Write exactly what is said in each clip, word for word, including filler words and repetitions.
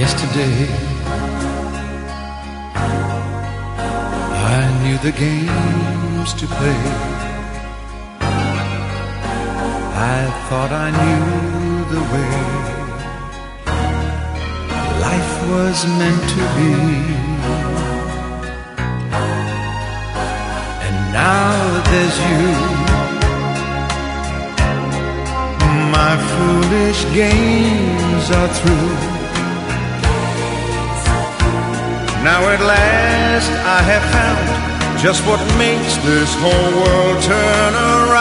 Yesterday I knew the games to play. I thought I knew the way life was meant to be. And now there's you. My foolish games are through. Now at last I have found just what makes this whole world turn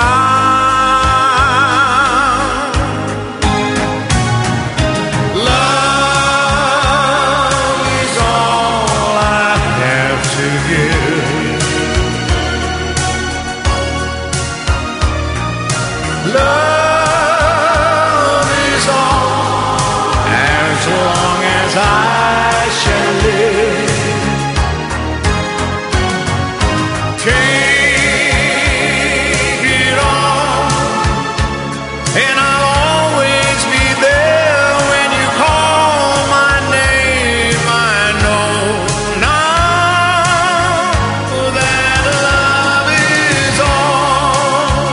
around. Love is all I have to give. Love is all as long as I shall live. Take it all, and I'll always be there when you call my name. I know now that love is all.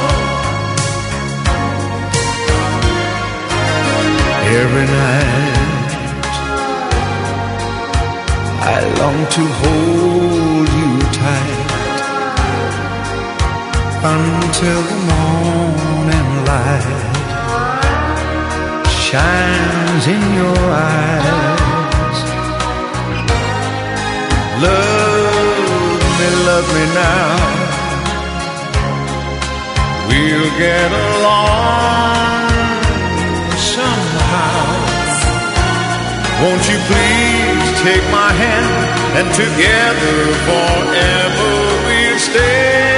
Every night I long to hold you tight until the morning light shines in your eyes. Love me, love me now. We'll get along somehow. Won't you please take my hand, and together forever we'll stay.